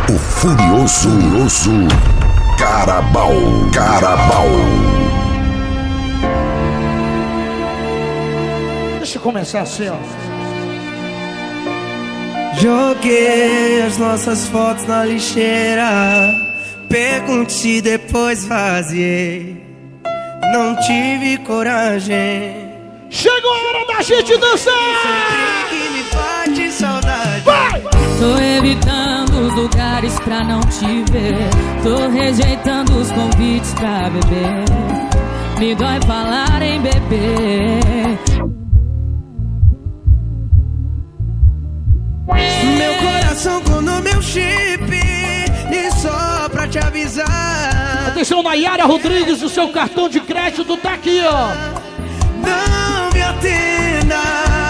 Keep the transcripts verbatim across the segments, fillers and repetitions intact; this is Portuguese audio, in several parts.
O furioso, furioso Carabao, Carabao. Deixa eu começar assim, ó. Joguei as nossas fotos na lixeira, perguntei, depois vaziei. Não tive coragem. Chegou a hora da gente dançar! Sempre que me bate saudade. Vai! Tô evitando os lugares pra não te ver. Tô rejeitando os convites pra beber. Me dói falar em beber. Meu coração com no meu chip, e só pra te avisar. Atenção, Nayara Rodrigues, o seu cartão de crédito tá aqui, ó. Não me atenda.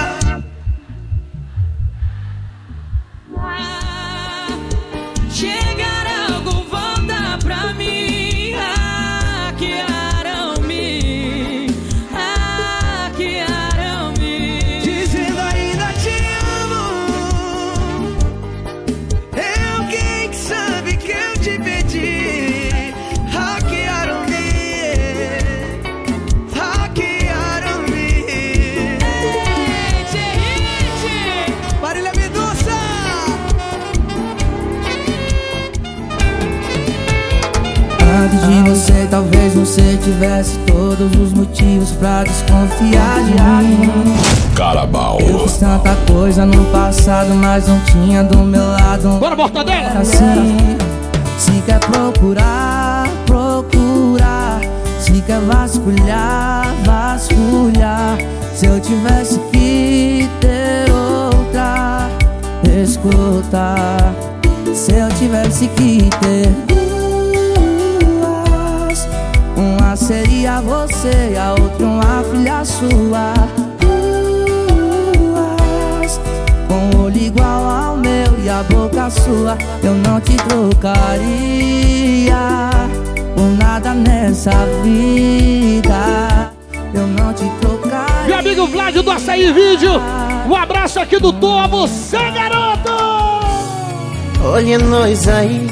Chegar algo, volta pra mim. Hackearam-me, hackearam-me, dizendo ainda te amo. Eu quem sabe que eu te pedi. Hackearam-me, hackearam-me. hit, hit. Marília Mendonça. Antes de você, talvez você tivesse todos os motivos pra desconfiar de mim. Carabao. Eu fiz tanta coisa no passado, mas não tinha do meu lado. Bora, Mortadela! Era assim. Se quer procurar, procurar. Se quer vasculhar, vasculhar. Se eu tivesse que ter outra, escuta. Se eu tivesse que ter duas, uma seria você e a outra uma filha sua. Duas, com o olho igual ao meu e a boca sua. Eu não te trocaria por nada nessa vida. Eu não te trocaria. Meu amigo Vlad do Açaí Vídeo, um abraço aqui do Tom a você, garoto! Olha nós aí,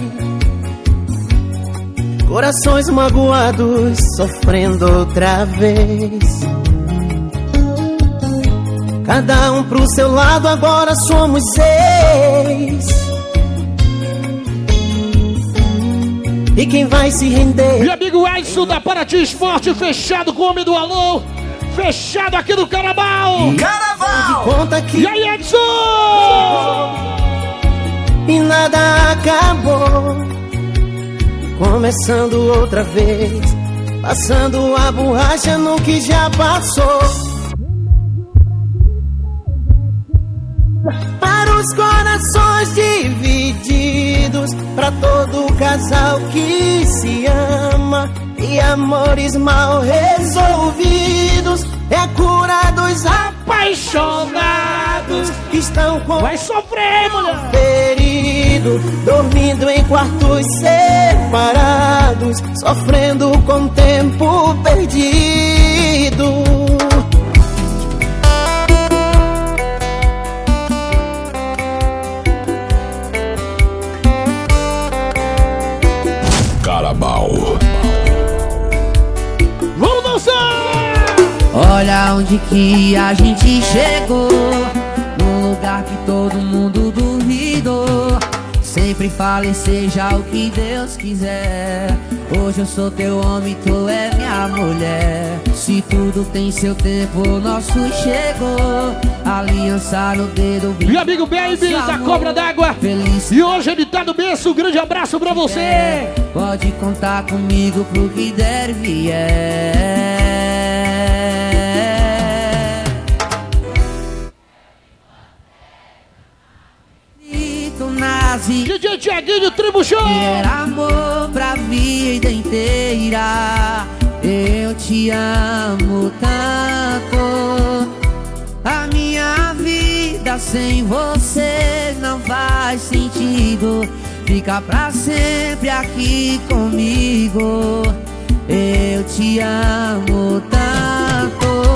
corações magoados, sofrendo outra vez. Cada um pro seu lado, agora somos seis. E quem vai se render? Meu amigo Edson da Paraty Esporte, fechado com o homem do Alô, fechado aqui no Carabao! Carnaval! Conta que E aí, Edson? e nada acabou. Começando outra vez, passando a borracha no que já passou. Para os corações divididos, para todo casal que se ama, e amores mal resolvidos, é a cura dos apaixonados que estão com Vai sofrer, mulher! ferido, dormindo em quartos separados, sofrendo com o tempo perdido. Carabao. Vamos dançar! Olha onde que a gente chegou, num lugar que todo mundo duvidou. Sempre falei, seja o que Deus quiser. Hoje eu sou teu homem, tu é minha mulher. Se tudo tem seu tempo, o nosso chegou. Aliança no dedo, Meu amigo Baby da Cobra d'Água, feliz. e hoje ele tá no berço, um grande abraço pra você! Pode contar comigo pro que der e vier. D J Tiaguinho, Tribo Show! Era amor pra vida inteira. Eu te amo tanto. A minha vida sem você não faz sentido. Fica pra sempre aqui comigo. Eu te amo tanto.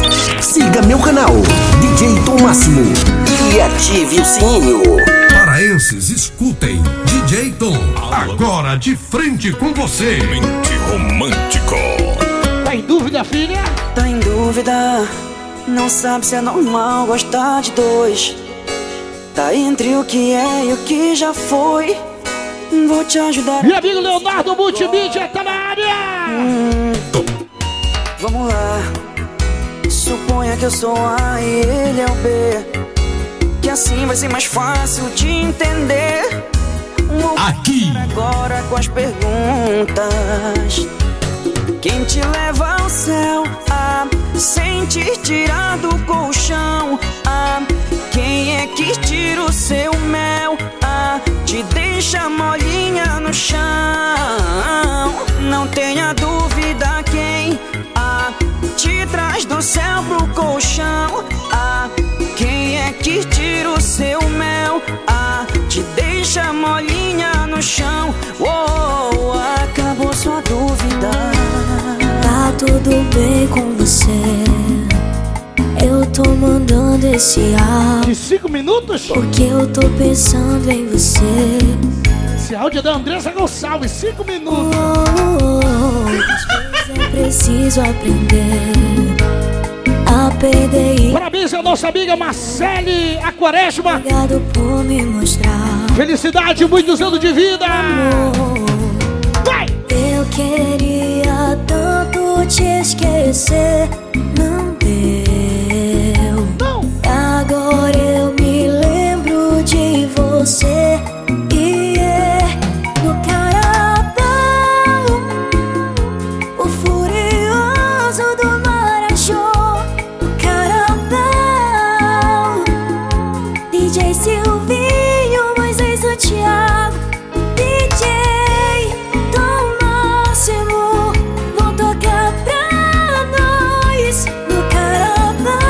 Siga meu canal, D J Tom Máximo, e ative o sininho. Paraense cearenses, escutem D J Tom, agora de frente com você. Mente romântico. Tá em dúvida, filha? Tá em dúvida, não sabe se é normal gostar de dois. Tá entre o que é e o que já foi. Vou te ajudar. Meu amigo Leonardo Multimídia tá na área. Hum, vamos lá. Suponha que eu sou A e ele é o B, que assim vai ser mais fácil de entender. Vou Aqui agora com as perguntas. Quem te leva ao céu? Ah, sem te tirar do colchão. Ah, quem é que tira o seu mel? Ah, te deixa molinha no chão. Não tenha dúvida quem ah, te traz do céu pro colchão. Ah, quem é que tira o seu mel? Ah, te deixa molinha no chão. Oh, acabou sua dúvida. Tá tudo bem com você? Eu tô mandando esse áudio De cinco minutos? porque eu tô pensando em você. Esse áudio é da Andressa Gonçalves, cinco minutos. Oh, oh, oh. Às vezes é preciso aprender a perder e Parabéns à nossa amiga Marcele Aquaresma. obrigado por me mostrar. Felicidade, muitos anos de vida. Vai! Eu queria tanto te esquecer, não deu. Não! Agora eu me lembro de você. E é no Carabao, o furioso do Marajó. No Carabao, D J Silvinho, Moisés Santiago, D J Tom Máximo, vão tocar pra nós no Carabao.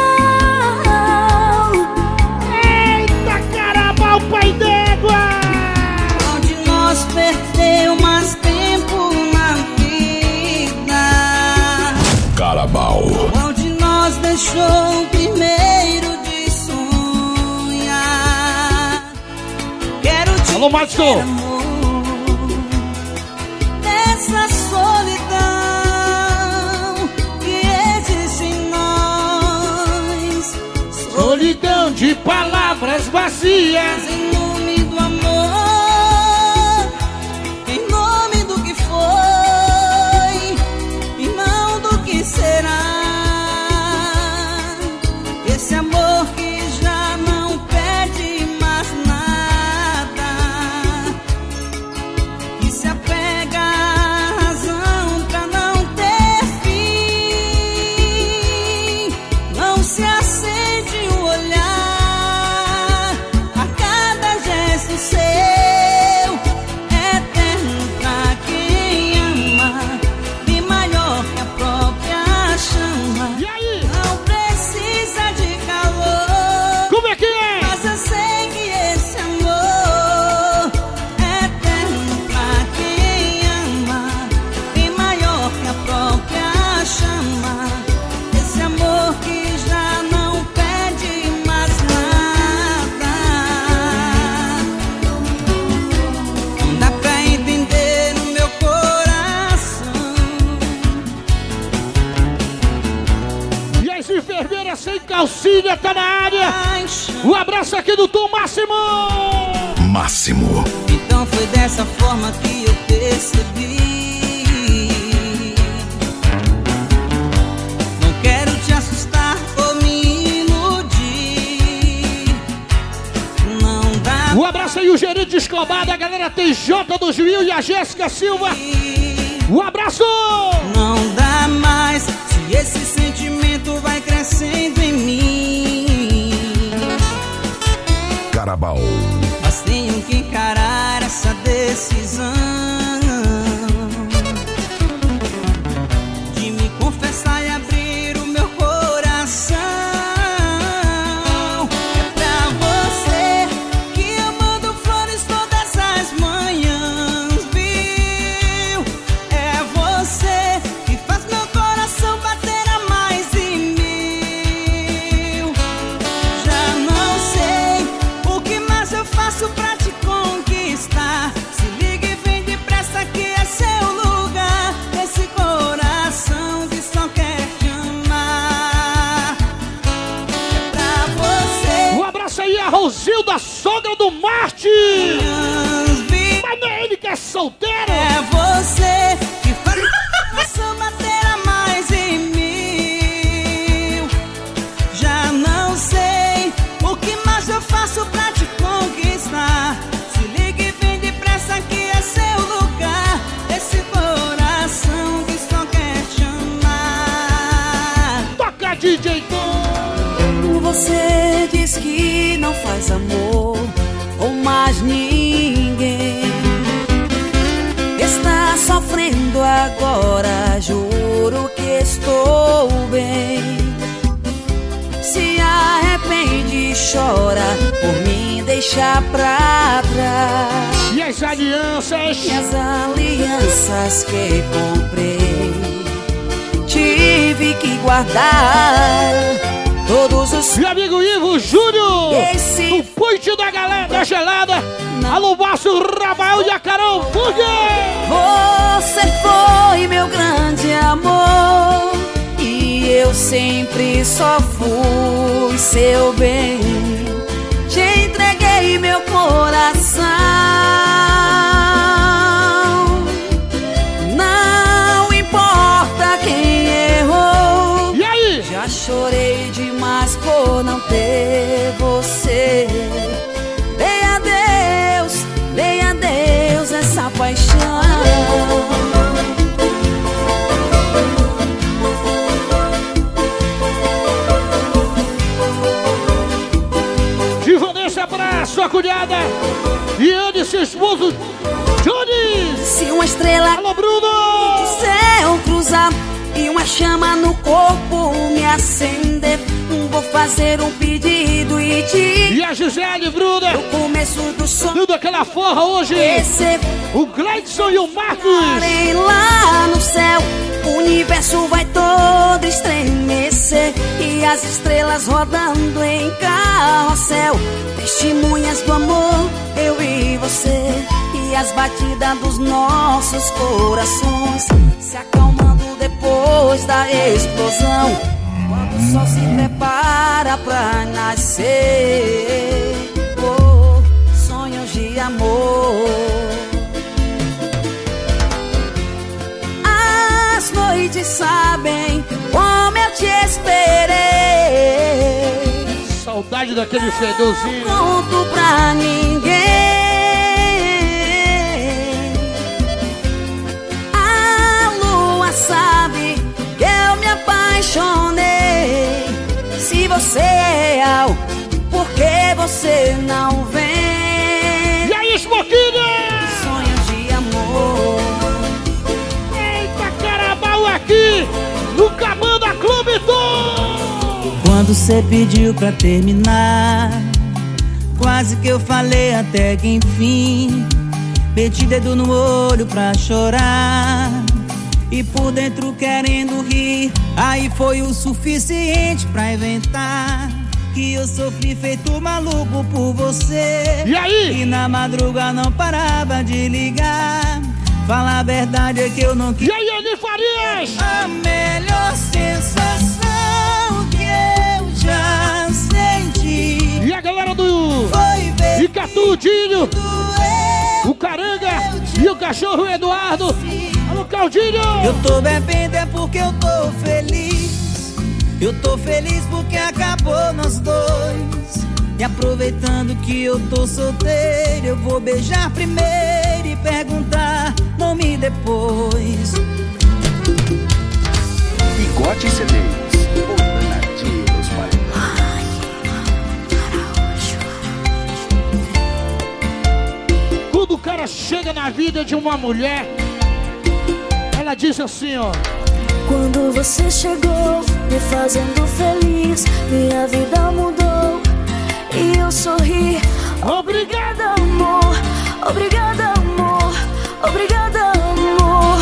Eita, Carabao, pai d'égua! Onde nós perdeu mais tempo na vida, Carabao. onde nós deixou o primeiro de sonhar. Quero te Alô, Márcio! dizer, amor, dessa solidão que existe em nós. Solidão de palavras vazias. Em nome do amor, em nome do que foi e não do que será. Esse amor que já não pede mais nada, que se apega à razão pra não ter fim. Não se acende o olhar a cada gesto seu, eterno pra quem ama, e maior que a própria chama. E aí? Não precisa de calor, Como é que é? mas eu sei que esse amor é eterno pra quem ama, e maior que a própria chama. Esse amor que já não pede mais nada. Não dá pra entender no meu coração. E as enfermeiras sem calcinha tá na área. Paixão. Um abraço aqui do Tom Máximo. Máximo. Então foi dessa forma que eu percebi. Não quero te assustar ou me iludir. Não dá Um abraço aí, o gerente Escobar da galera T J dos Mil e a Jéssica Silva. Um abraço! Não dá mais se esse sentimento vai crescendo em mim. Carabao. Mas tenho que encarar essa decisão de me confessar e abrir o meu coração. É pra você que eu mando flores todas as manhãs, viu? É você que faz meu coração bater a mais de mil. Já não sei o que mais eu Marte! Mas não é ele que é solteiro! É você que faz essa matéria mais em mil. Já não sei o que mais eu faço pra te conquistar. Se liga e vem depressa que é seu lugar. Esse coração que só quer te amar. Toca, D J Tom! Você diz que não faz amor com mais ninguém. Está sofrendo agora, juro que estou bem. Se arrepende e chora por mim, deixa pra trás. E as alianças? E as alianças que comprei, tive que guardar. Todos os... Meu amigo Ivo Júnior, Esse... do Ponte da Galera da Gelada. Não. Alô, Márcio Rabael e a Carol Burger. Você foi meu grande amor e eu sempre só fui seu bem. Te entreguei meu coração. Não importa quem errou. E aí? Já chorei demais por não ter você. Dei a Deus, dei a Deus essa paixão. De Vanessa pra sua cunhada e Andy, seu esposo Johnny. Se uma estrela Alô, Bruno do céu cruzar e uma chama no corpo me acender, vou fazer um pedido e te... E a Gisele, Bruna, no começo do som, tudo aquela forra hoje. Esse... O Gleidson e o Marcos. Parei lá no céu, o universo vai todo estremecer e as estrelas rodando em carrossel, testemunhas do amor, eu e você. E as batidas dos nossos corações se acalmando depois da explosão, quando o sol se prepara pra nascer. Oh, sonhos de amor. As noites sabem como eu te esperei. Saudade daquele fedorzinho. Não conto pra ninguém. Sabe que eu me apaixonei. Se você é real, por que você não vem? E aí, Esmoquinha? Sonhos de amor. Eita, Carabao aqui no Cabana Clube Tom. Quando você pediu pra terminar, quase que eu falei até que enfim. Meti dedo no olho pra chorar e por dentro querendo rir. Aí foi o suficiente pra inventar que eu sofri feito maluco por você. E aí? E na madruga não parava de ligar. Falar a verdade é que eu não quis. E aí, Eli Farias? A melhor sensação que eu já senti. E a galera do foi ver Icatudinho, o Caranga e o cachorro Eduardo. Alô, Claudinho! Eu tô bebendo é porque eu tô feliz. Eu tô feliz porque acabou nós dois. E aproveitando que eu tô solteiro, eu vou beijar primeiro e perguntar nome depois. Bigode C Ds, o danadinho dos Quando o cara chega na vida de uma mulher, ela diz assim, ó: quando você chegou, me fazendo feliz, minha vida mudou e eu sorri. Obrigada, amor, obrigada, amor, obrigada, amor.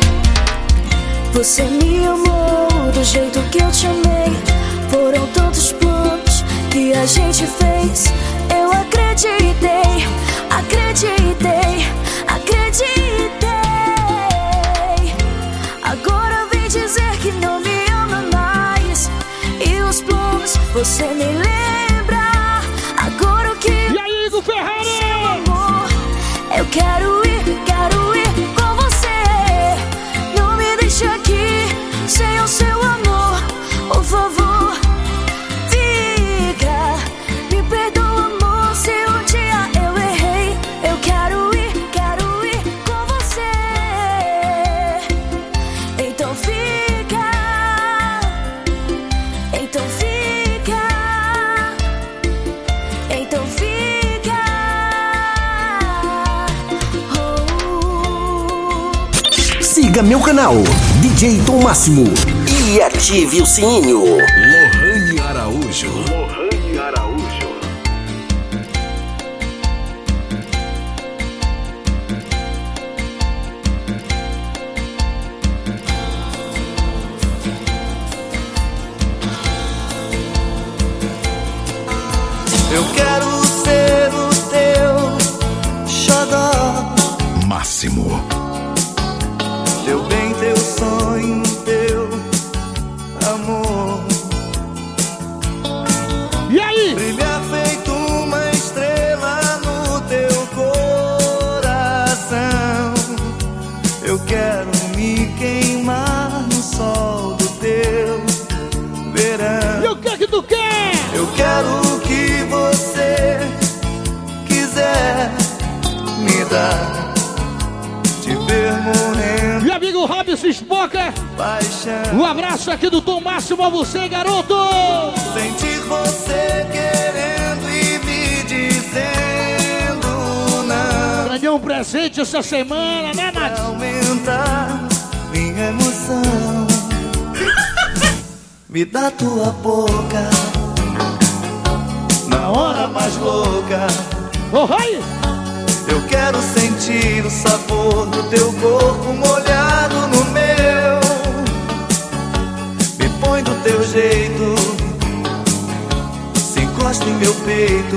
Você me amou do jeito que eu te amei. Foram tantos planos que a gente fez. Eu acreditei, acreditei, acreditei. Agora vem dizer que não me ama mais. E os planos você nem lembra. Agora o que... E aí, Igor Ferrari? quero ir, quero ir com você. Não me deixe aqui sem o seu amor, por favor. Fica, me perdoa, amor, se um dia eu errei. Eu quero ir, quero ir com você. Então fica, então fica, então fica. Siga meu canal D J Tom Máximo e ative o sininho. Lohane Araújo. Lohane Araújo. Eu quero ser o teu xodó, Máximo. teu bem, teu sonho, teu amor. E aí? Brilha feito uma estrela no teu coração. Eu quero me queimar no sol do teu verão. E o que é que tu quer? Eu quero o que você quiser me dar. Te ver morrendo. Meu amigo Robson Espoca, paixão. um abraço aqui do Tom Máximo a você, garoto. Sentir você querendo e me dizendo não. Ganhei um presente essa semana, né, Nath? Aumentar minha emoção. Me dá tua boca na hora mais louca. Oh, vai! Eu quero sentir o sabor do teu corpo molhado no meu. Me põe do teu jeito, se encosta em meu peito.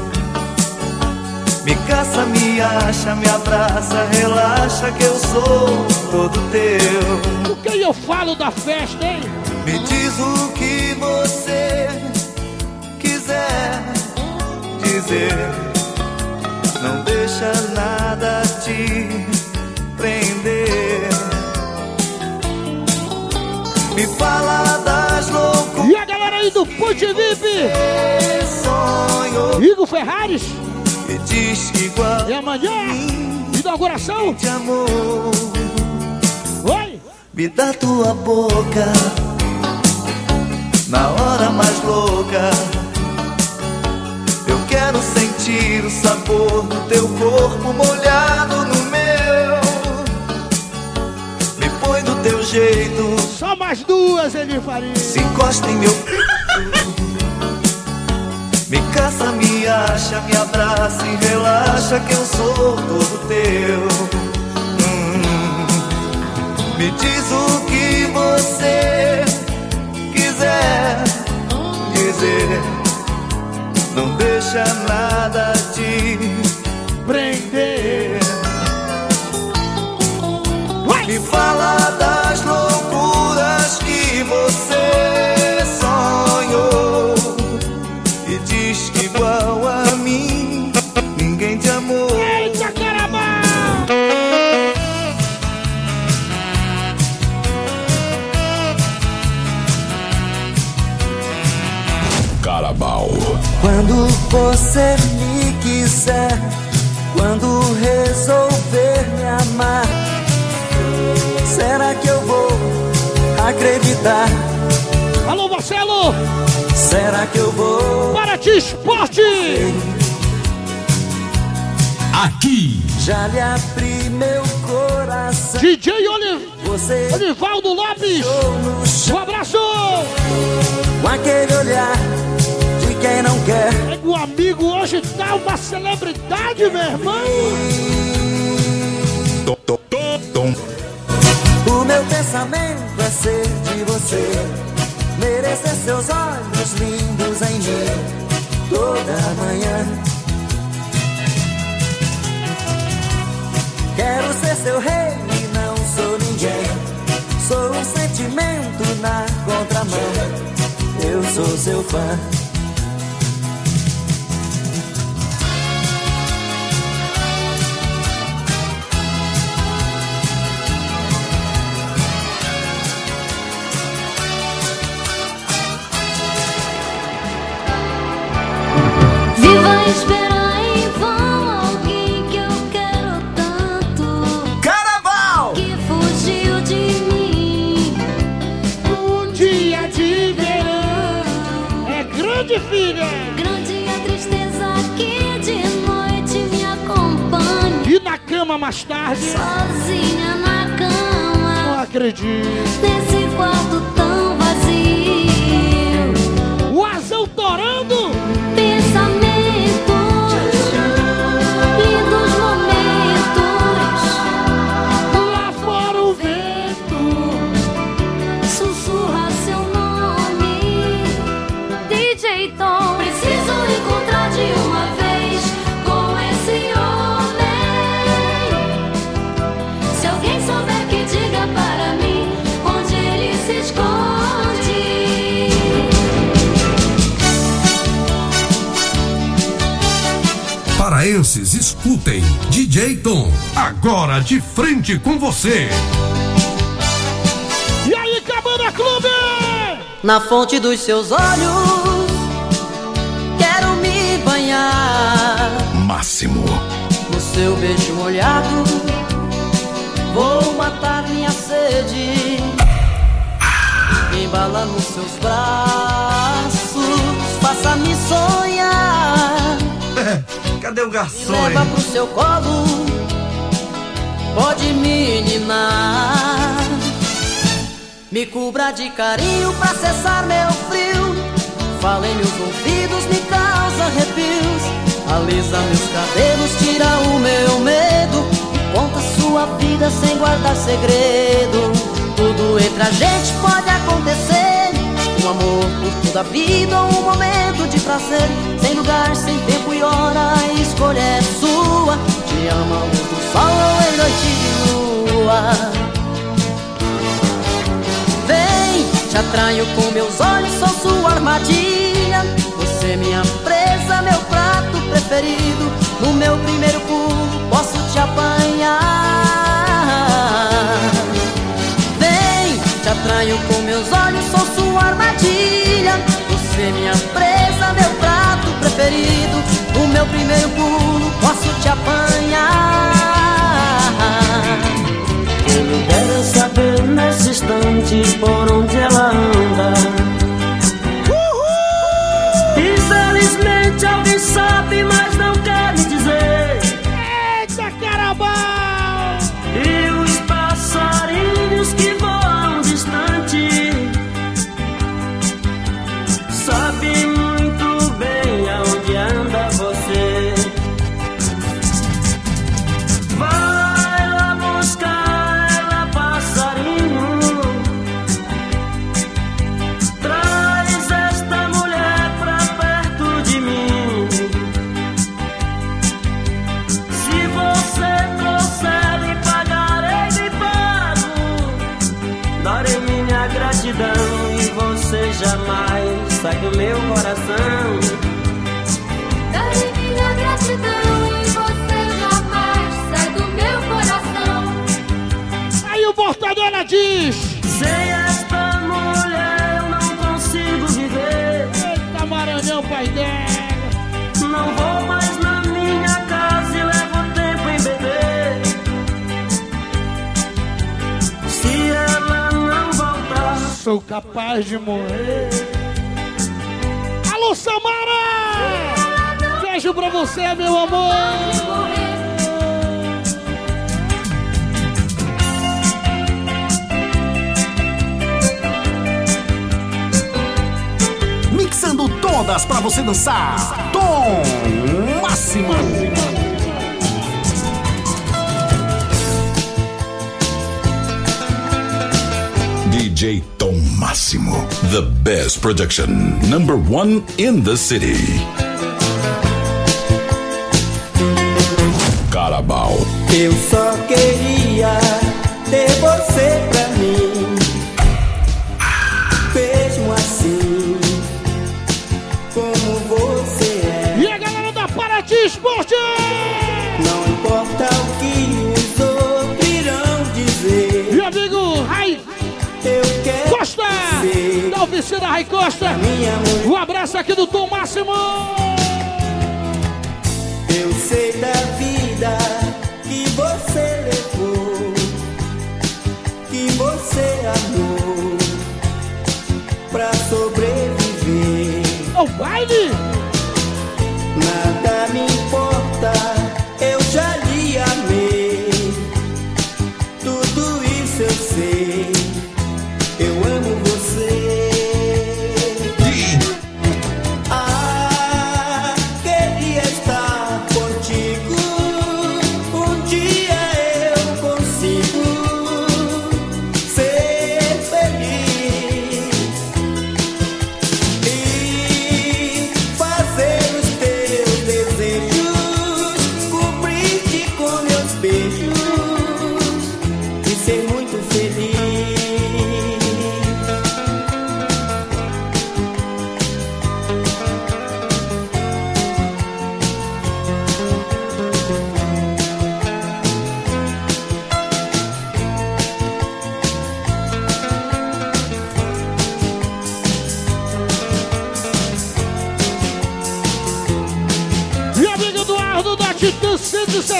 Me caça, me acha, me abraça, relaxa que eu sou todo teu. O que eu falo da festa, hein? Me diz o que você quiser dizer. Não deixa nada te prender. Me fala das loucuras. E a galera aí do Ponte V I P? Sonho. Igor Ferrares. Me diz que igual. E amanhã, inauguração de amor. Oi. Me dá tua boca na hora mais louca. Eu quero sentir o sabor do teu corpo molhado no meu. Me põe do teu jeito. Só mais duas ele faria. Se encosta em meu peito. Me caça, me acha, me abraça e relaxa que eu sou todo teu. hum. Me diz o que você quiser dizer. Não deixa nada te prender. Me fala das loucuras que você sonhou. E diz que igual a mim ninguém te amou. Eita, caramba! Carabao. Quando você me quiser, quando resolver me amar, será que eu vou acreditar? Alô, Marcelo! Será que eu vou? Paraty Esporte! Aqui! Já lhe abri meu coração. D J Oliv... Você Olivaldo Lopes! Um abraço! Com aquele olhar de quem não quer. O amigo hoje tá uma celebridade, meu irmão! Tom, tom, tom, tom. O meu pensamento é ser de você, merecer seus olhos lindos em mim toda manhã. Quero ser seu rei e não sou ninguém. Sou um sentimento na contramão. Eu sou seu fã. cama mais tarde. Sozinha na cama. Não acredito. Nesse quarto tão vazio. O azul torando. Pensamentos, lindos momentos. Lá fora o vento sussurra seu nome. D J Tom, preciso encontrar de uma vez com esse homem. Se alguém souber, que diga para mim onde ele se esconde. Paraenses, escutem D J Tom, agora de frente com você. E aí, Cabana Clube! Na fonte dos seus olhos quero me banhar. Máximo. No seu beijo molhado vou matar minha sede. Embala nos seus braços, faça-me sonhar. Cadê o Me garçom? leva pro seu colo, pode me ninar. Me cubra de carinho pra cessar meu frio. Fala em meus ouvidos, me causa arrepios. Alisa meus cabelos, tira o meu medo. Me conta sua vida sem guardar segredo. Tudo entre a gente pode acontecer. Um amor por toda a vida ou um momento de prazer. Sem lugar, sem tempo e hora, a escolha é sua. Te ama a luz do sol ou em noite de lua. Vem, te atraio com meus olhos, sou sua armadilha. Você minha presa, meu prato preferido. No meu primeiro pulo posso te apanhar. Vem, te atraio com meus olhos, sou sua armadilha. Você minha presa, meu prato preferido. No meu primeiro pulo posso te apanhar. Quem me dera saber nesse instante por onde ela anda. Infelizmente alguém sabe, mas não quer me dizer. Eita, carabao! E os passarinhos que voam distante sabe muito bem aonde anda você. Vai lá buscar ela, passarinho. Traz esta mulher pra perto de mim. Se você trouxer, lhe pagarei, lhe pago. Darei minha gratidão e você jamais sai do meu coração. Darei minha gratidão e você jamais sai do meu coração. Aí o Mortadela diz: sem esta mulher eu não consigo viver. Eita, Maranhão, pai dela. Não vou mais na minha casa e levo tempo em beber. Se ela não voltar, sou capaz de morrer. Alô, Samara! Beijo pra você, meu amor! Mixando todas pra você dançar. Tom Máximo. D J Tom Máximo. The best production. Number one in the city. Carabao. eu só queria ter você pra mim. Mesmo assim, como você é. E a galera da Paraty Esporte! Não importa o que os outros irão dizer. Meu amigo Rai Costa, da oficina Rai Costa. Um abraço aqui do Tom Máximo. Eu sei da vida que você levou, que você amou pra sobreviver. O baile! Nada me importa, eu já lhe amei.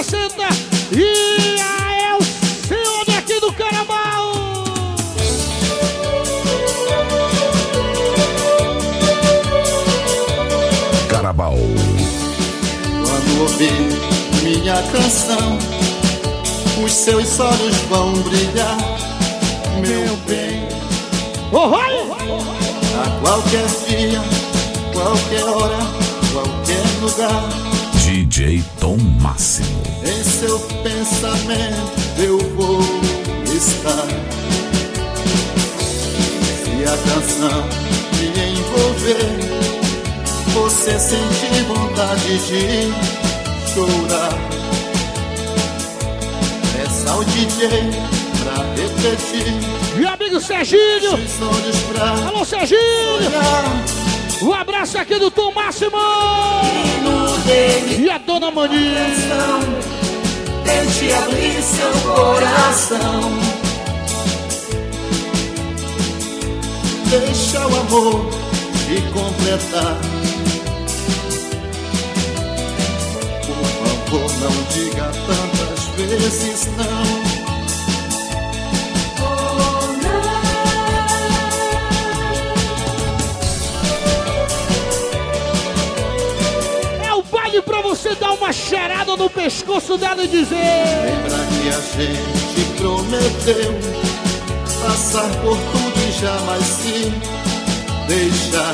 sessenta e a Elcione aqui do Carabal. Carabal. Quando ouvir minha canção, os seus olhos vão brilhar, meu bem. Oh, a qualquer dia, qualquer hora, qualquer lugar, D J Tom Máximo. em seu pensamento eu vou estar. Se a canção me envolver, você sentir vontade de chorar, peça ao D J pra repetir. Meu amigo Serginho, alô Serginho, um abraço aqui do Tom Máximo e a Dona Maninha. Tente abrir seu coração, deixa o amor te completar. Por favor, não diga tantas vezes não. Pra você dar uma cheirada no pescoço dela e dizer: lembra que a gente prometeu passar por tudo e jamais se deixar.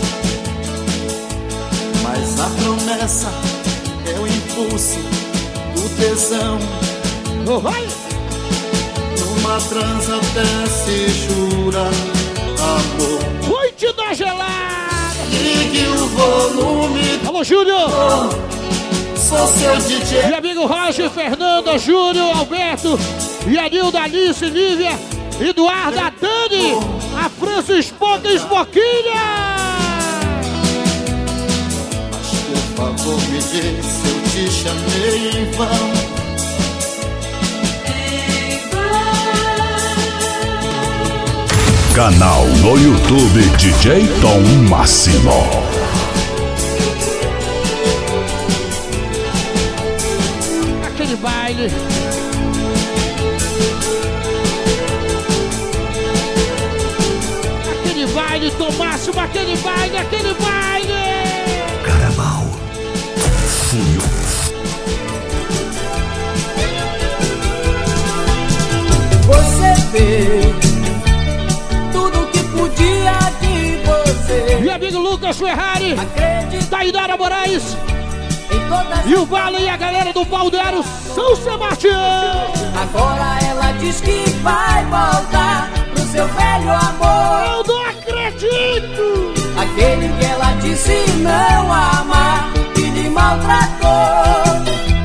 Mas a promessa é o impulso do tesão. Oh, vai! Numa transa até se jura amor. Cuide da gelada! Ligue o volume. Alô, Júnior! Sou seu D J. Meu amigo Roger, Fernanda, Júnior, Alberto, Yanilda, Alice, Lívia, Eduarda, Dani, a França Espoca e Espoquinha. Mas por favor me diz se eu te chamei em vão. Canal no YouTube D J Tom Máximo. Aquele baile. Aquele baile, Tom Máximo, aquele baile, aquele baile. Carabal. Fúrio. Você vê de você. Meu amigo Lucas Ferrari, Tainara Moraes e o Vale e a galera do Baldero São Sebastião. Agora ela diz que vai voltar pro seu velho amor. Eu não acredito. Aquele que ela disse não amar, que lhe maltratou.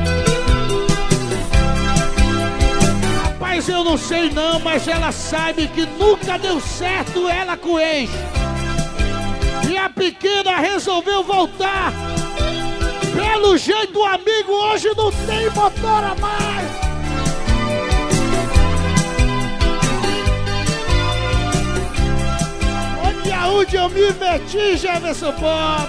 Rapaz, eu não sei não, mas ela sabe que nunca deu certo ela com o ex. E a pequena resolveu voltar. Pelo jeito o amigo hoje não tem motor a mais. Olha onde eu me meti, Jefferson Pop.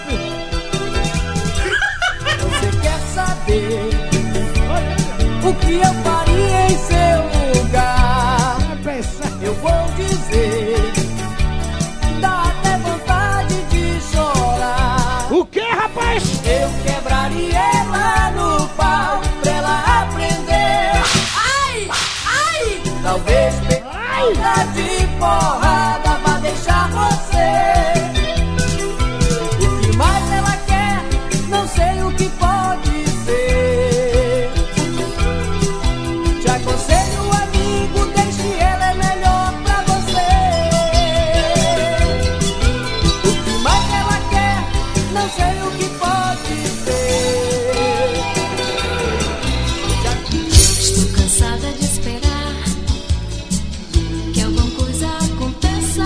Você quer saber o que eu faria em seu lugar? Eu vou dizer, dá até vontade de chorar. O que, rapaz? Eu quebraria ela no pau pra ela aprender. Ai, ai! Talvez pegada de porrada pra deixar você. O que mais ela quer, não sei o que pode ser. Te aconselho, amigo, deixe ela, é melhor pra você. O que mais ela quer, não sei o que pode ser. Estou cansada de esperar que alguma coisa aconteça,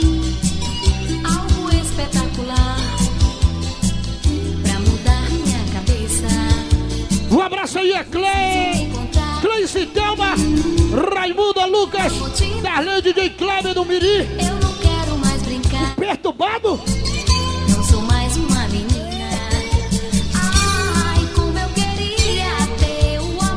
algo espetacular pra mudar minha cabeça. Um abraço aí a Clay, Cleice Thelma, Raimunda Lucas, Darlene D J Kleber do Miri. Eu não quero mais brincar. Perturbado? Não sou mais uma menina. Ai, como eu queria ter o amor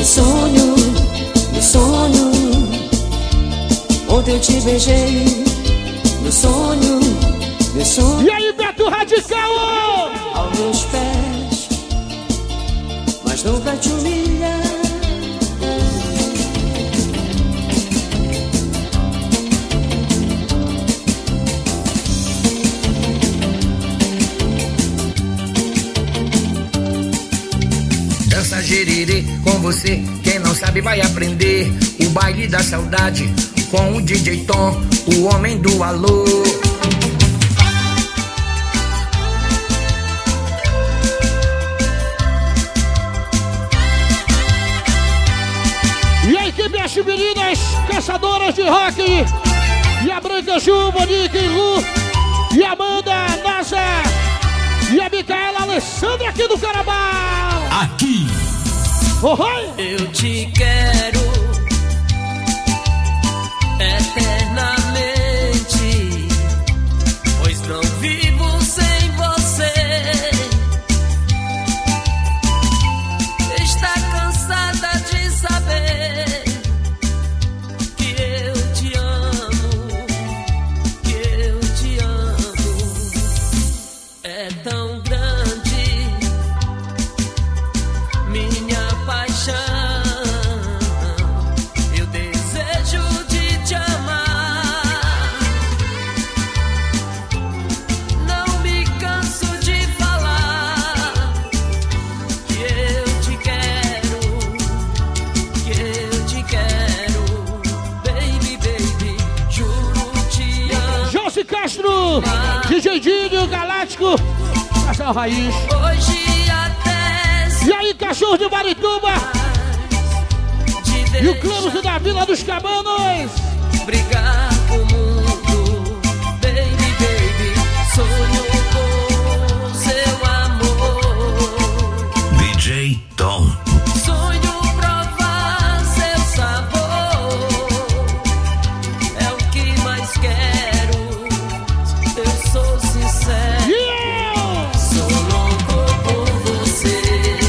sonho, meu sonho. Ontem eu te beijei, meu sonho, meu sonho. E aí, Beto Radical? Aos meus pés, mas não pra te humilhar. Dança gererê com você, quem não sabe vai aprender. O baile da saudade com o D J Tom, o homem do alô. E a equipe as meninas caçadoras de rock. E a Branca Ju, Monique e Lu. E a Amanda, Nasa. E a Micaela Alessandra aqui do Carabal. Aqui. Oh, oh. Eu te quero eternamente, pois não vivo sem você. Está cansada de saber que eu te amo, que eu te amo. É tão grande minha paixão. Eu desejo de te amar. Não me canso de falar que eu te quero, que eu te quero, baby, baby, juro te amo. Josi Castro, D J Dinho, Galáctico, Casal Raiz. Hoje até E aí, cachorro de Marituba. E o Clãos da Vila dos Cabanos. brigar com o mundo, baby, baby, sonho com seu amor. D J Tom. Sonho provar seu sabor, é o que mais quero, eu sou sincero. Yeah! Sou louco por você.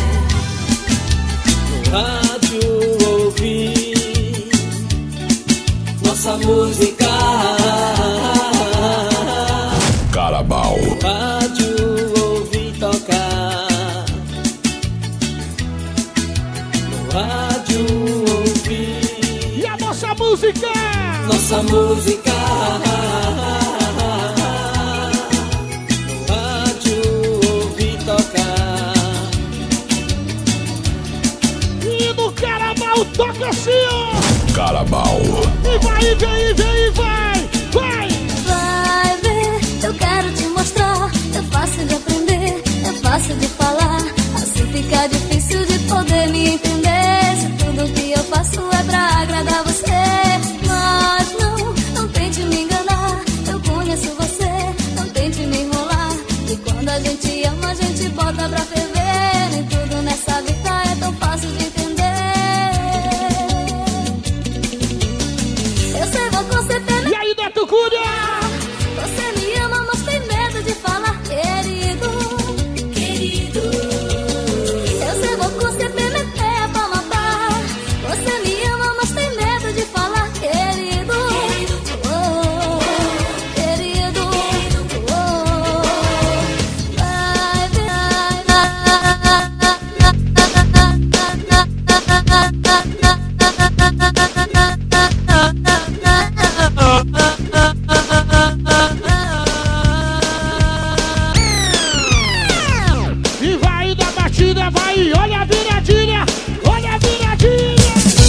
No rádio ouvi nossa música. Carabal. No rádio ouvi tocar. No rádio ouvi. E a nossa música? Nossa música. No rádio ouvi tocar. E no Carabal toca assim, ó. Carabal. E vai, e vem, e vem, e vai, vai. Vai ver, eu quero te mostrar. É fácil de aprender, é fácil de falar. Assim fica difícil de poder me entender. Se tudo que eu faço é pra agradar você. Mas não, não tente me enganar. Eu conheço você, não tente me enrolar. E quando a gente ama, a gente bota pra ferver. Nem tudo nessa vida é tão fácil de entender. Eu sei, vou com certeza. E aí, Neto Cunha? Você me ama, mas tem medo de falar, querido. Querido. Eu sei, vou com certeza meter pra matar. Você me ama, mas tem medo de falar, querido. Oh, querido. Oh, vai, E vai da batida, vai. Olha a viradinha, olha a viradinha.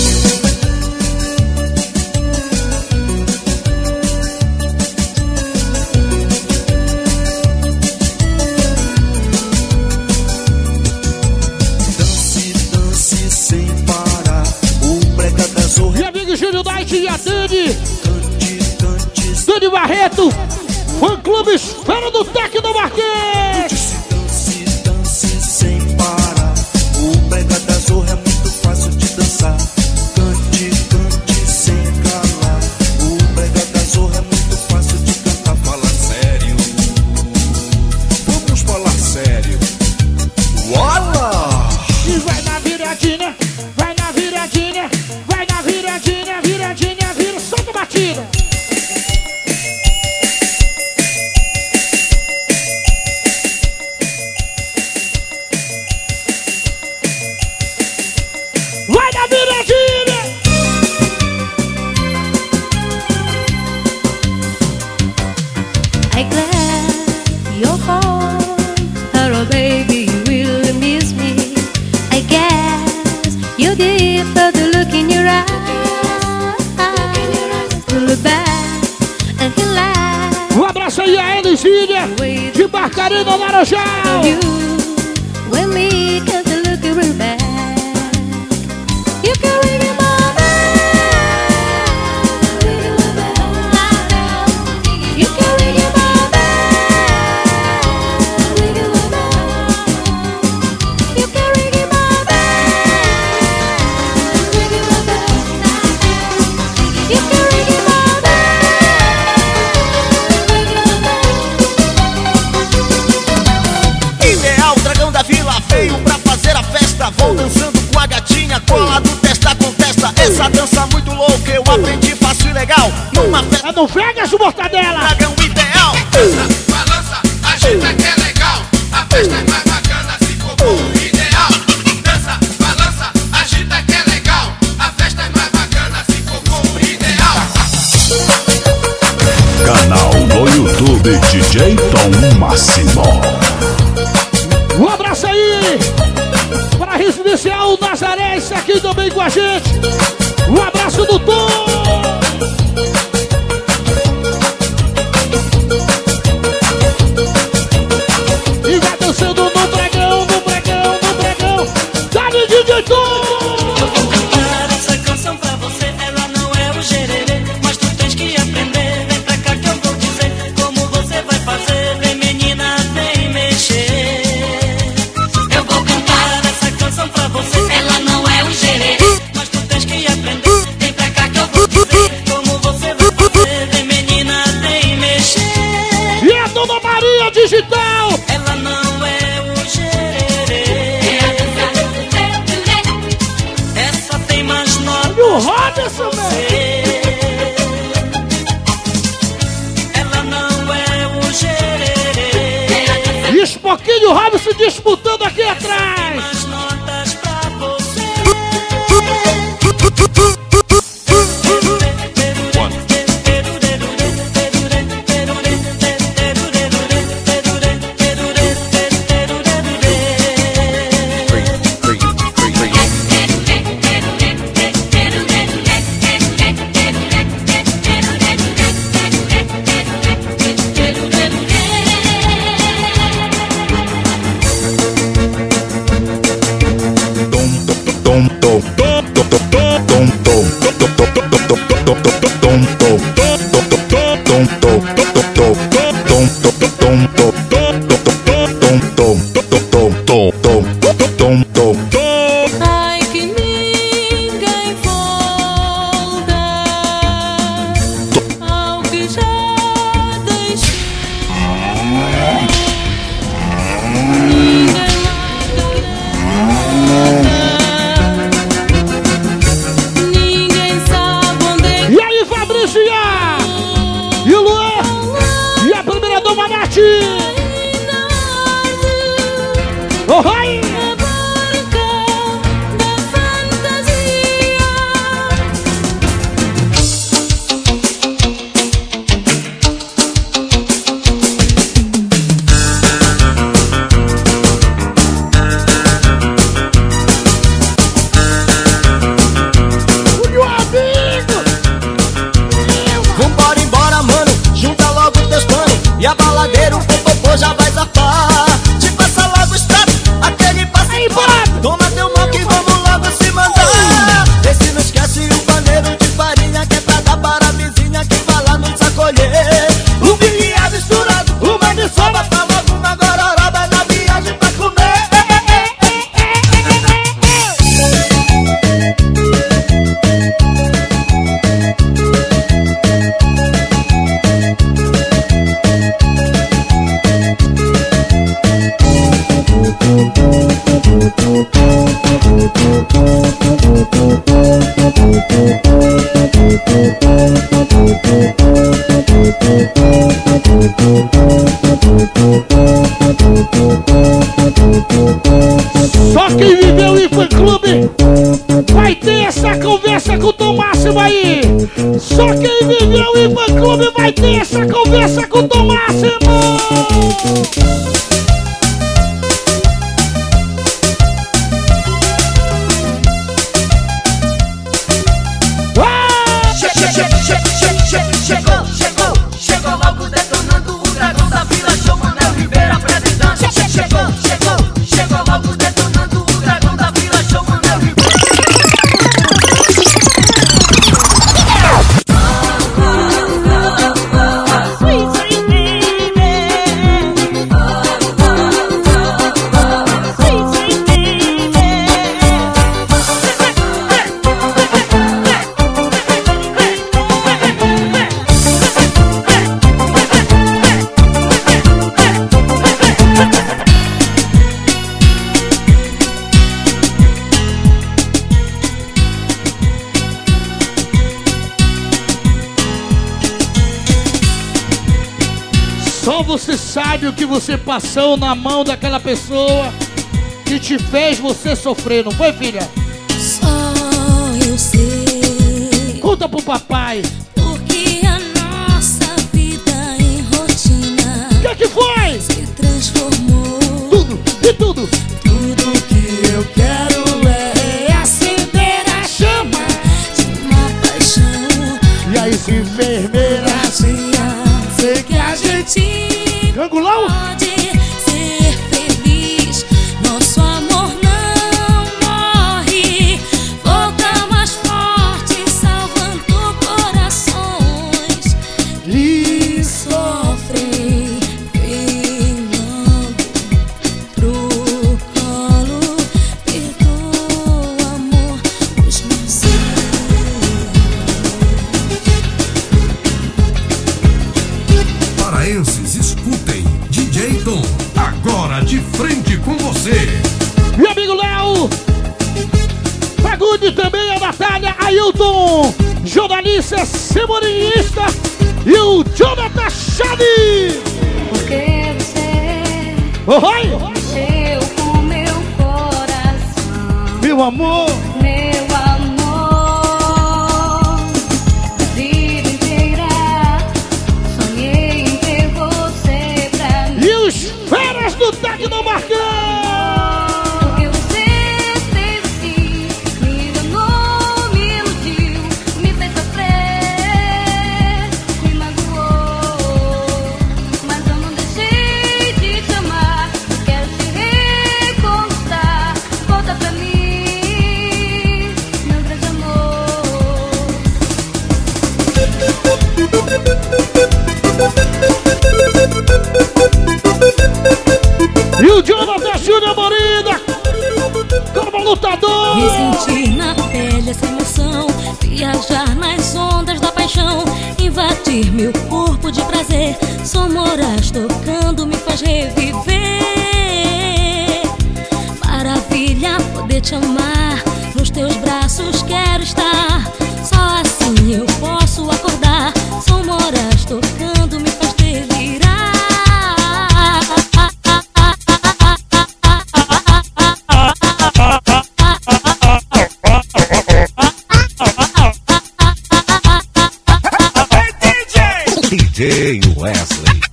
Dance, dance sem parar. O brega da zorra. E amigo Júlio Night e a Dani. Cante, cante, Dani Barreto. Fã Clube Esfera do Tecno Marquês. dance, dance sem parar. O brega da zorra é muito fácil de dançar. Cante, cante sem calar. O brega da zorra é muito fácil de cantar. Fala sério. Vamos falar sério. Uala! E vai na viradinha, vai na viradinha. me for the look in your eyes. Look back and he lied. Um abraço aí a Elisinha de Barcarena, Laranjal. With me cause the look in your back. You can ring him all back. You can ring him all back. You can ring him all back. You can ring him all back. Ideal, dragão da vila veio pra fazer a festa. Vou dançando com a gatinha, cola do testa com testa. Essa dança muito louca, eu aprendi fácil e legal. Numa festa. É no Vegas, o Mortadela. Dragão ideal. Dança, balança, agita que é legal. A festa é mais bacana se for bom. Ideal. Dança, balança, agita que é legal. A festa é mais bacana se for bom. Ideal. Canal no YouTube D J Tom Máximo. Um abraço aí para a Residencial Nazaré, isso aqui também com a gente. Um abraço do Tom. E vai dançando no pregão, no pregão, no pregão. Dá-lhe D J Tom. Eu vou cantar essa canção pra você. Ela não é o gererê, mas tu tens que aprender. Vem pra cá que eu vou dizer como você vai fazer. Vem menina, vem mexer. Eu vou cantar essa canção pra você. Ela não é o gererê, mas tu tens que aprender. Vem pra cá que eu vou dizer como você vai fazer. Vem menina, vem mexer. E a Dona Maria Digital. Ela não é o gererê. Essa tem mais notas. E o Robson, Ela não é o gererê. E Espoquinho e o Robson disputando aqui atrás. Tem mais notas pra você. Ai, que ninguém volta ao que já deixou. Ninguém sabe onde é que... E aí, Fabricia? E o Luan? E a primeira dama Nath? Oh, ai! Vambora, embora, mano. Junta logo teus planos. E a baladeira, o popopô já vai zafar. Te passa logo os pratos, aquele passo aí, toma teu mal que vamos logo se mandar. Vê se não esquece o paneiro de farinha, que é pra dar para a vizinha que vai lá nos acolher. O bilhar misturado, uma de soba pra logo uma gororoba na viagem pra comer. Só quem viveu em fã clube vai ter essa conversa com o Tom Máximo aí. Só quem viveu em fã clube vai ter essa conversa com o Tom Máximo. Chegou, chegou, chegou logo detonando o dragão da Vila Show, Manel Ribeira, presidente. Chegou, chegou, chegou logo detonando o dragão da Vila Show, Manel Ribeira. Só você sabe o que você passou na mão daquela pessoa que te fez você sofrer, não foi, filha? Só eu sei. Conta pro papai. Porque a nossa vida em rotina. O que que foi? Se transformou. Tudo, e tudo. Tudo que eu quero é acender a chama de uma paixão. E aí, se enfermeira, sei que a gente Gangulão? pode ser feliz. Nosso amor não morre. Volta mais forte, salvando corações que sofrem, pegando pro colo. Perdoa, amor, os meus Paraenses, escutem D J Tom, agora de frente com você. Meu amigo Léo, Fagundes também, a Natália, Ailton, jornalista, semaninista e o Jonathan Chaves. Porque você Oi, mexeu com meu coração, meu amor. meu amor. A vida inteira sonhei em ter você pra mim. E os feras do Tecnomarcão. Porque você fez assim, me enganou, me iludiu, me fez sofrer, me magoou. Mas eu não deixei de te amar, quero te reconquistar. Volta pra mim, meu grande amor. E o Jonathan Júnior Morida, como lutador. Me sentir na pele essa emoção, viajar nas ondas da paixão, invadir meu corpo de prazer. Sonoras tocando me faz reviver. Maravilha poder te amar, nos teus braços quero estar. Só assim eu posso acordar. Sonoras tocando me faz delirar. D J Wesley.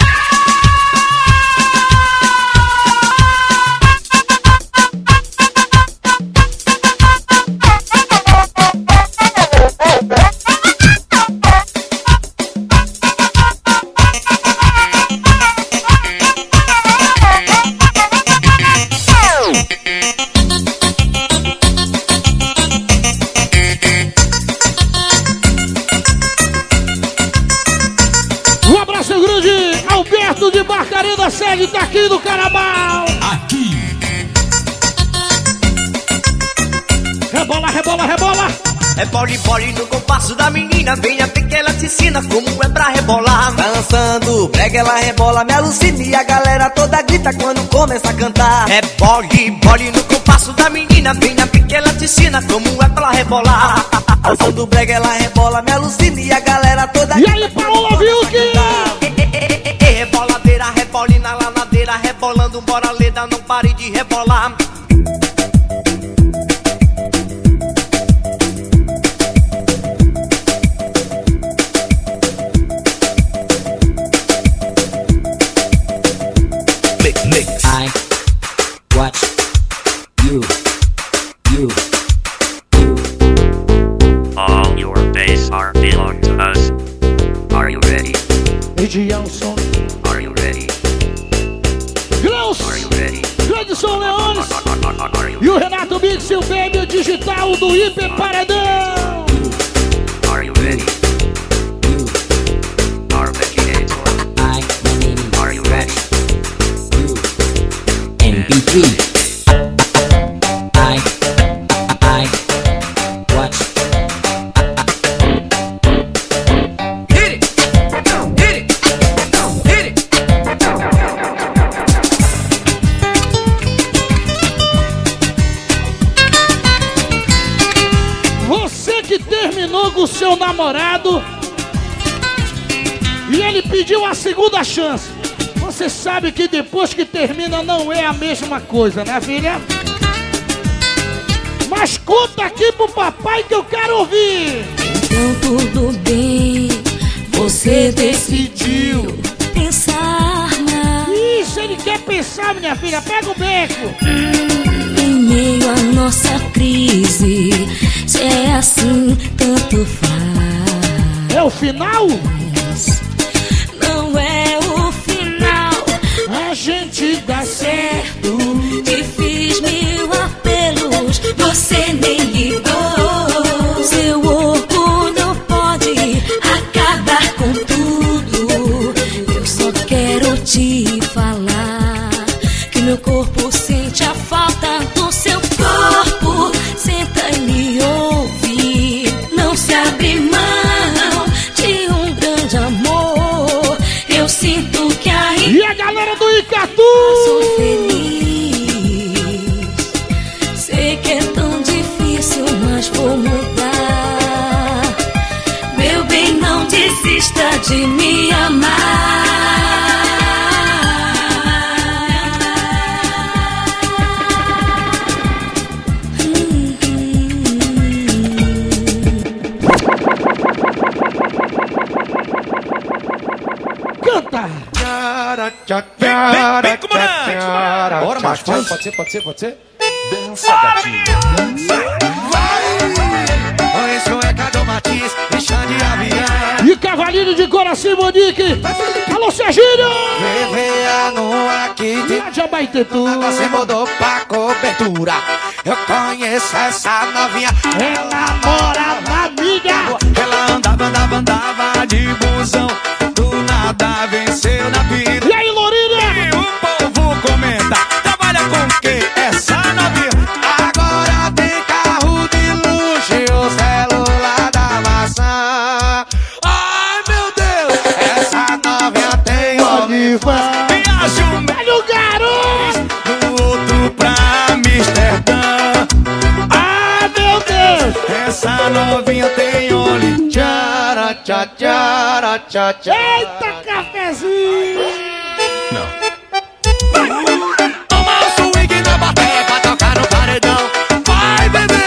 Um abraço grande, Alberto de Barcarena da Sede, tá aqui no Carnaval. Aqui. Rebola, rebola, rebola. É bole, bole no compasso da menina. Venha ver que ela te ensina como é pra rebolar. Dançando, prega ela rebola, me alucina. E a galera toda grita quando começa a cantar. É bole, bole no compasso da menina. Venha ver que ela te ensina como é pra rebolar. Ao som do brega ela rebola, me alucina. E a galera toda grita. E aí, Paola, viu que? Reboladeira, rebolina lá na ladeira, rebolando, bora leda, não pare de rebolar. Mix. I watch you, you, you. All your bass are feeling Edilson. Are you ready? Graus, Gladson Leones e o Renato Mix e o Baby Digital do Hiper Paredão. Are you ready? Are you ready? M P three. I, I, watch. Hit it, hit it, hit it. Você que terminou com o seu namorado e ele pediu a segunda chance. Você sabe que depois que termina não é a mesma coisa, né, filha? Mas conta aqui pro papai que eu quero ouvir. Então tudo bem, você decidiu pensar na... Isso, ele quer pensar, minha filha, pega o beco. Em meio à nossa crise, se é assim, tanto faz. É o final? Não é o final, a gente dá certo. Te fiz mil apelos, você nem ligou. Seu orgulho pode acabar com tudo. Eu só quero te falar que meu corpo sente a falta do seu corpo. Senta e me ouve, não se abre mão de um grande amor. Eu sinto que ainda... E a galera do Icatu! Sou feliz. Sei que é tão difícil, mas vou mudar. Meu bem, não desista de me amar. Canta! Vem, vem, comandante! Bora, macho, vai, pode ser, pode ser, pode ser? Dança, gatinho, dança! Vai! Esse é o Recado Matiz, deixa de avião. E Cavalinho de Coração Monique! Alô, Serginho! Vivia no aqui de Jabaitetu. Nada se mudou pra cobertura. Eu conheço essa novinha. Ela mora na minha. Ela andava, andava, andava de busão. Do nada venceu na vida. E aí, Lourinha? E o povo comenta. Trabalha com quem? Essa novinha. Agora tem carro de luxo e o celular da maçã. Ai, meu Deus. Essa novinha tem OnlyFans. Viaja um velho garoto do outro pra Amsterdã. Ai, meu Deus. Essa novinha tem Only. Tchara, tchá, tchara, tchá, tchá. Eita, cafezinho. Toma o swing na bateria pra tocar no paredão. Vai, bebê.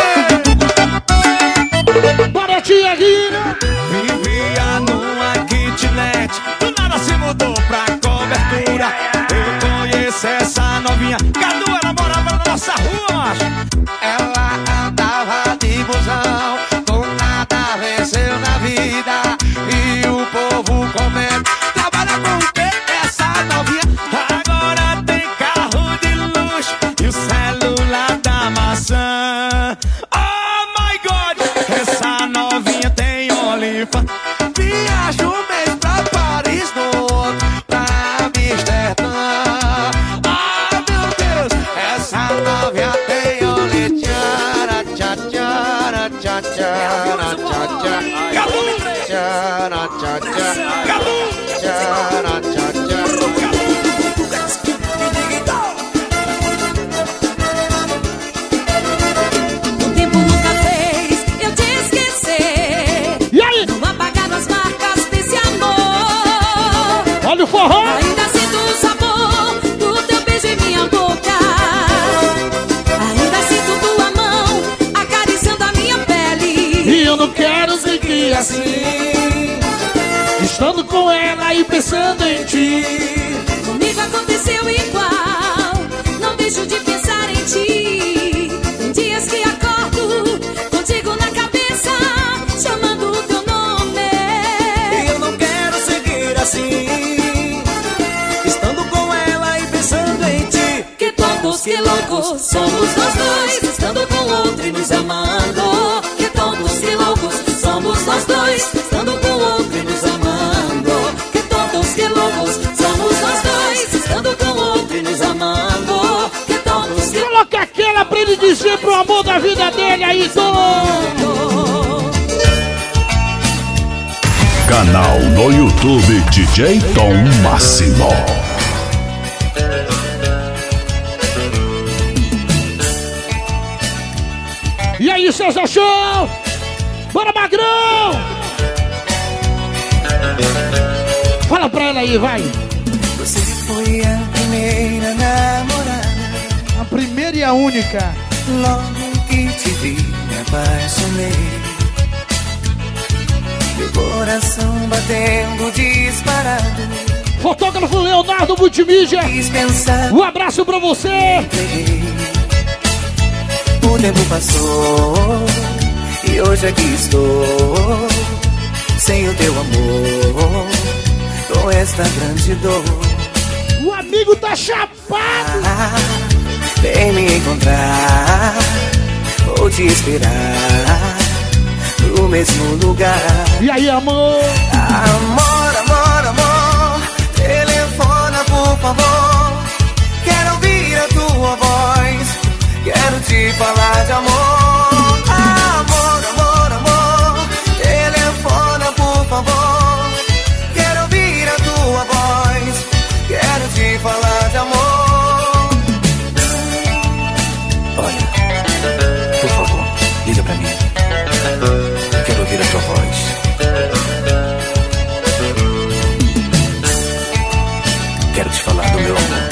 Bora, tia Guina. Vivia numa kitnet. Do nada se mudou pra cobertura. Eu conheço essa novinha. Cadu, ela morava na nossa rua, macho. Ela andava de busão. Do nada venceu na vida. E o povo comenta. Trabalha com quem? Essa novinha. Agora tem carro de luxo e o celular da maçã. Oh my God, essa novinha tem OnlyFans. Viaja um mês pra Paris, no outro pra Amsterdã. Ah, meu Deus, essa novinha tem Only. Tchara, tchá, tchara, tchá, tchara, tchá, tchá. Tchara, tchá, tchá. Tchara, tchá, tchá. O tempo nunca fez eu te esquecer. E aí? Não apagaram as marcas desse amor. Olha o forró. Ainda sinto o sabor do teu beijo em minha boca. Ainda sinto tua mão acariciando a minha pele. E eu não quero seguir assim, estando com ela e pensando em ti. Comigo aconteceu igual, não deixo de pensar em ti. Tem dias que acordo contigo na cabeça, chamando o teu nome. E eu não quero seguir assim, loucos somos nós dois, estando com outro e nos amando. Que tontos, que loucos somos nós dois, estando com outro e nos amando. Que tontos, que loucos somos nós dois, estando com outro e nos amando. Que tontos, que... Coloca aquela pra ele dizer pro amor da vida dele aí, Tom. Canal no YouTube D J Tom Máximo. E aí, César Show! Bora, Magrão! Fala pra ela aí, vai! Você foi a primeira namorada, a primeira e a única. Logo que te vi, me apaixonei. Meu coração batendo disparado. Fotógrafo Leonardo Multimídia, um abraço pra você. O tempo passou e hoje aqui estou, sem o teu amor, com esta grande dor. O amigo tá chapado. Ah, vem me encontrar, vou te esperar no mesmo lugar. E aí, amor? Amor, amor, amor, telefona por favor. Quero ouvir a tua voz, quero te falar de amor. Amor, amor, amor, telefona por favor. Quero ouvir a tua voz, quero te falar de amor. Olha, por favor, liga pra mim. Quero ouvir a tua voz. Quero te falar do meu amor.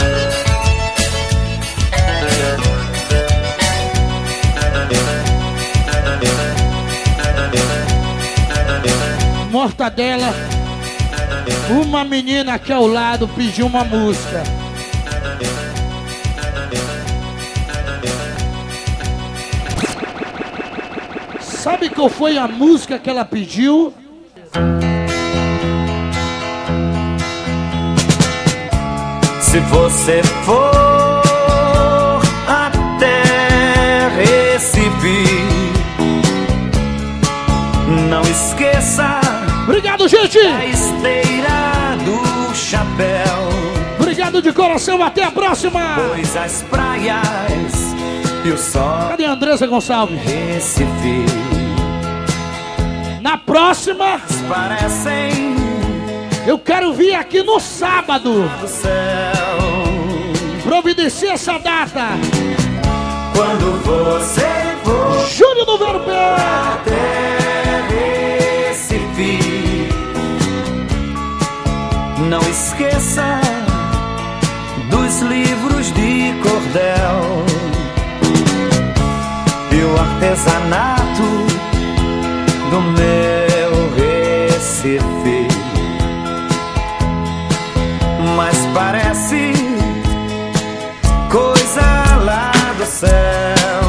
Mortadela, uma menina aqui ao lado pediu uma música. Sabe qual foi a música que ela pediu? Se você for até Recife, não esqueça. Obrigado, gente! A esteira do chapéu. Obrigado de coração, até a próxima! Pois as praias e o sol. Cadê a Andressa Gonçalves? Recife. Na próxima, parecem. Eu quero vir aqui no sábado. Do céu. Providencia essa data. Quando você for. Júlio do Verbo. Até Recife. Não esqueça dos livros de cordel e o artesanato do meu Recife. Mas parece coisa lá do céu.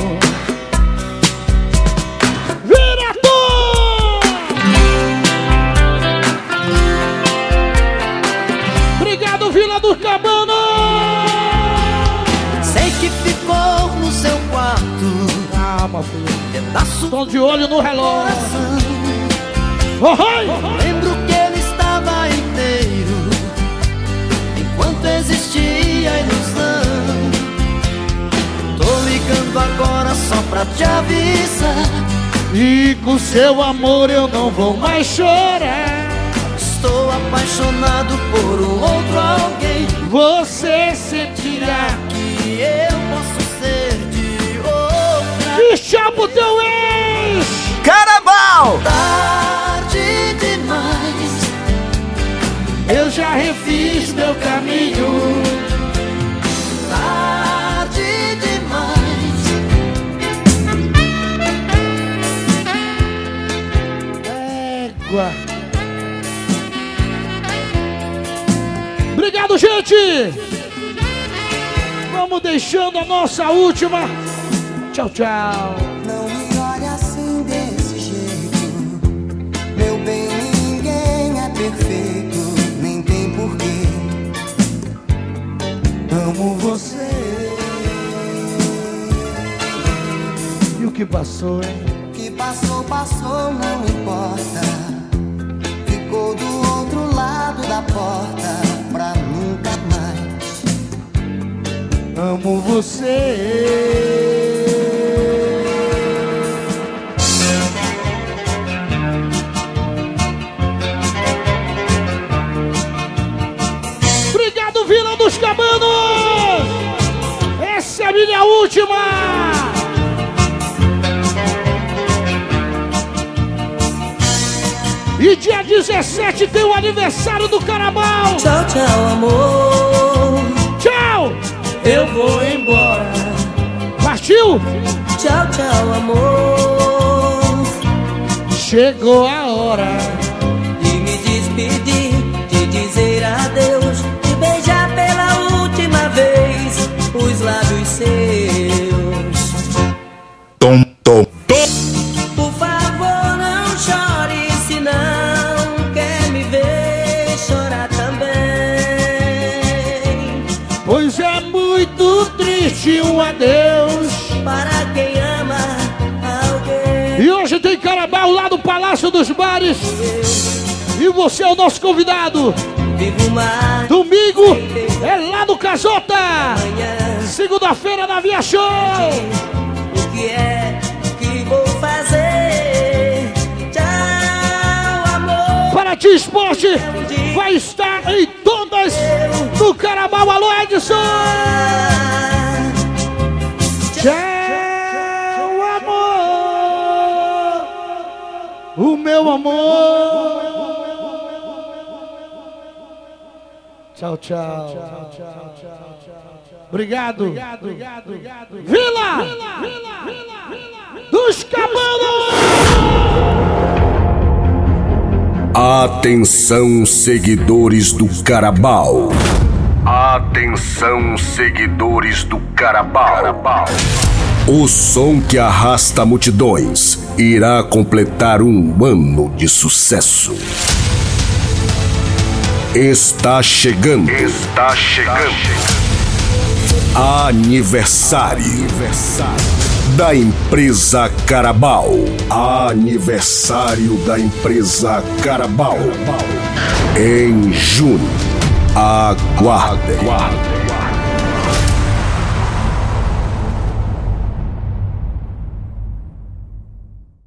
Vira tu! Obrigado, Vila do Cabana! Sei que ficou no seu quarto. Calma, filho. Pedaço. Tô de olho no relógio. Oh, oh. Lembro que ele estava inteiro enquanto existia a ilusão. Tô ligando agora só pra te avisar. E com seu amor eu não vou mais chorar. Estou apaixonado por um outro alguém. Você sentirá que eu posso ser de outra. E chapa o teu ex! Carabal! Tarde demais. Eu já refiz meu caminho. Tarde demais. Égua. Obrigado, gente! Vamos deixando a nossa última. Tchau, tchau. Não me olhe assim desse jeito. Meu bem, ninguém é perfeito. Nem tem porquê. Amo você. passou, hein? Que passou, passou, não importa. Ficou do outro lado da porta pra nunca mais. Amo você. Obrigado, Vila dos Cabanos! Essa é a minha última! E dia dezessete tem o aniversário do Carabao. Tchau, tchau, amor. Tchau. Eu vou embora. Partiu? Tchau, tchau, amor. Chegou a hora de me despedir, de dizer adeus, de beijar pela última vez os lábios seus. Tom, tom, Por favor, não chore, se não quer me ver chorar também. Pois é muito triste um adeus para quem ama alguém. E hoje tem Carabao lá no Palácio dos Bares. E você é o nosso convidado. Domingo é lá no Casota. Segunda-feira na Via Show. O que é que vou fazer? Tchau, amor. Paraty Esporte vai estar em todas no Carabao. Alô, Edson. Tchau, amor. O meu amor. Tchau, tchau. Obrigado. Obrigado, obrigado, obrigado. Vila! Vila! Vila! Vila! Dos Cabanos! Atenção, seguidores do Carabao. Atenção, seguidores do Carabao. O som que arrasta multidões irá completar um ano de sucesso. Está chegando. Está chegando. Aniversário. Aniversário da empresa Carabao. Aniversário da empresa Carabao. Em junho. Aguardem.